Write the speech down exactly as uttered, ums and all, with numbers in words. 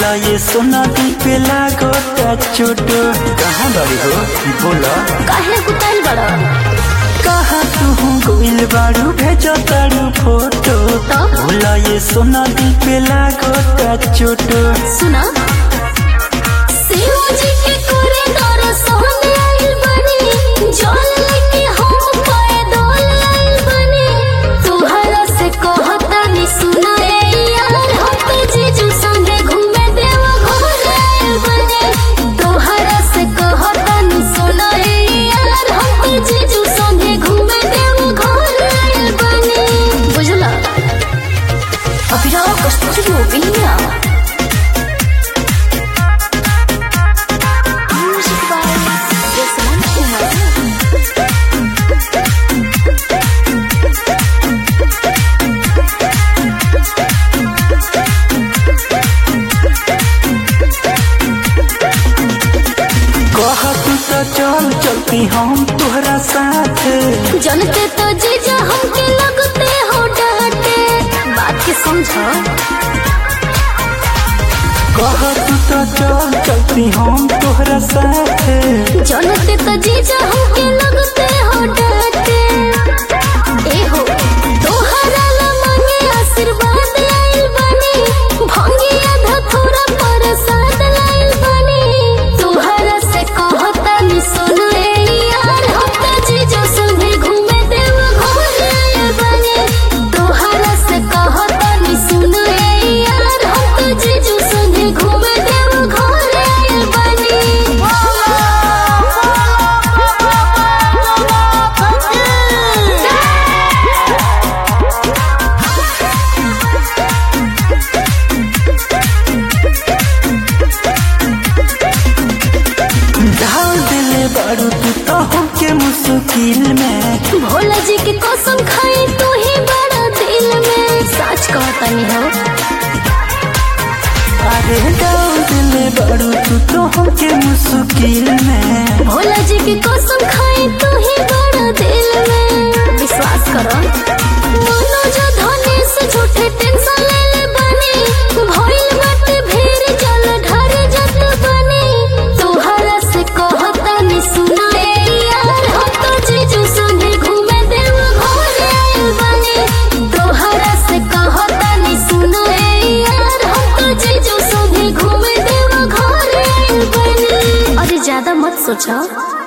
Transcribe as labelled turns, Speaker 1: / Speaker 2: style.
Speaker 1: बोला ये सोना दी पे लागोता चोट। कहाँ बड़ी हो बोला
Speaker 2: काहे कुताल बड़ा
Speaker 1: कहाँ तू गोइल बारू भेजो तारू फोटो। बोला ये सोना दी पे लागोता चोट।
Speaker 2: सुना शिवजी के करे दर्शन आइल बनी जल लेके हम पैदल आइल बनी। तोहरा से कहता नी सुना ए यार हम जीजू संगे घूमे देव घर आइल बनी। तोहरा से कहता नी सुना ए यार हम जीजू संगे घूमे देव घर आइल बनी। बुझला अभी राव कस्तूरी हो बिया
Speaker 1: चल चलती हम तुहरा साथ।
Speaker 2: जनते तो जीजा हमके लगते हो डांटे बात के समझो।
Speaker 1: कह तू तो चल चलती हम तुहरा साथ।
Speaker 2: जनते तो जीजा हमके लगते हो डांटे। ए हो तोहरा ला मांगे आशीर्वाद आइल बनी भंगिया धथुरा प्रसाद लाइल बनी। तोहरा से कहता नी सुन ए यार हम जीजू संगे घूमे देव घर आइल बनी। तोहरा से कहता नी सुन ए यार हम जीजू संगे घूमे देव घर आइल बनी।
Speaker 1: ढाल दिले बारू तू तो हमके मुश्किल में।
Speaker 2: भोला जी के कसम खाई तू ही बड़ा दिल में सच कहता नहीं हो।
Speaker 1: अरे डाल दिले बारू तू तो हमके मुश्किल में।
Speaker 2: भोला जी के कसम खाई तू ही बड़ा दिल में विश्वास करो। मनोज धनेश झूठे टेंशन ले ले बनी भइल बाटे भीड़ जल ढार जत बनी। तोहरा से कहता नी सुना ए यार हम जीजू संगे घूमे देव घर आइल बनी। तोहरा से कहता नी सुना ए यार हम जीजू संगे घूमे देव घर आइल बनी। अरे ज्यादा मत सोचो।